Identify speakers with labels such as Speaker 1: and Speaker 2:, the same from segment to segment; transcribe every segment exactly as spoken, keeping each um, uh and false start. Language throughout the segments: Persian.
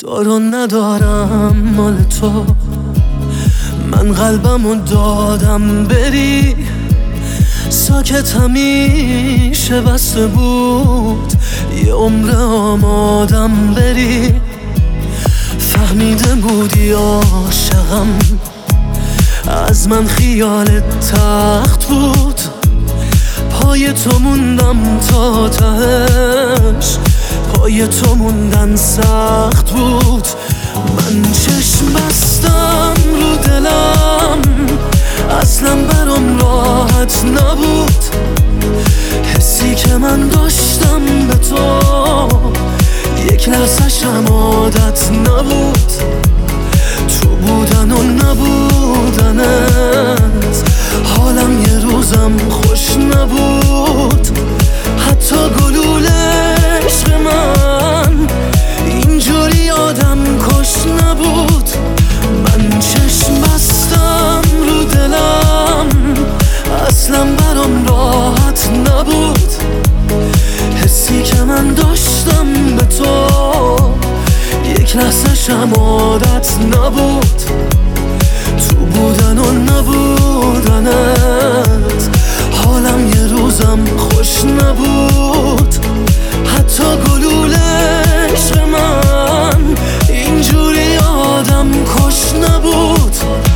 Speaker 1: دارو ندارم مال تو، من قلبمو دادم بری. ساکت همیشه بسته بود، یه عمر آمادم بری. فهمیده بودی عاشقم، از من خیالت تخت بود. پای تو موندم تا تهش، پای تو موندن سخت بود. من چشم بستم رو دلم، اصلا برام راحت نبود. حسی که من داشتم به تو، یک لحظه‌شم عادت نبود. تو بودن و نبودنت، حالم یه روزم خوش نبود. حتی گلوله عشق من اینجوری آدم کش نبود. من چشم بستم رو دلم، اصلا برام راحت نبود. حسی که من داشتم به تو، یک لحظه‌شم عادت نبود. تو بودن و نبودنت، حالم یه روزم خوش نبود. حتی گلوله عشق من اینجوری آدم کش نبود.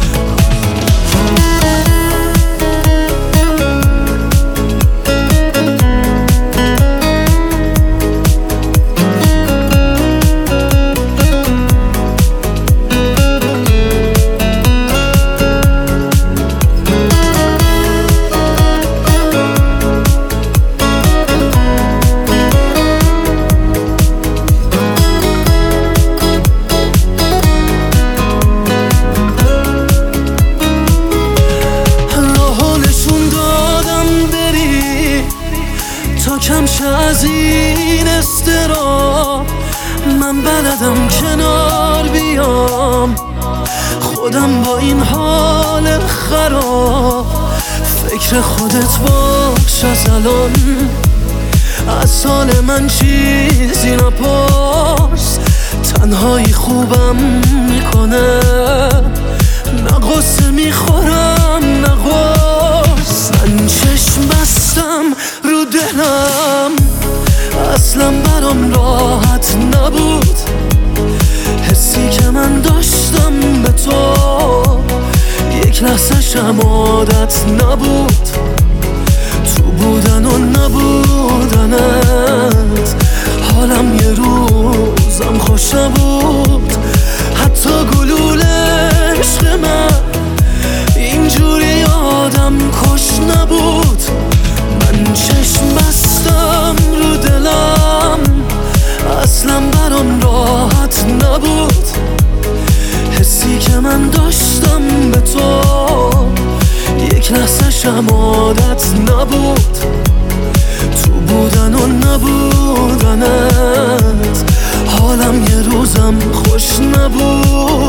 Speaker 1: کمشه از این استراب، من بلدم کنار بیام. خودم با این حال خراب، فکر خودت باش از الان. از حال من چیزی نپرس، تنهایی خوبم میکنه. نه غصه میخورم نه غصه، من چشم بستم رو دلم، اصلا برام راحت نبود. حسی که من داشتم به تو، یک لحظه‌شم عادت نبود. تو بودن و نبودنت، حالم یه روزم خوش نبود. حتی گلوله عشق من اینجوری آدم کش نبود. من چشم بستم رو دلم، اصلا برام راحت نبود. حسی که من داشتم به تو، یک لحظه‌شم عادت نبود. تو بودن و نبودنت، حالم یه روزم خوش نبود.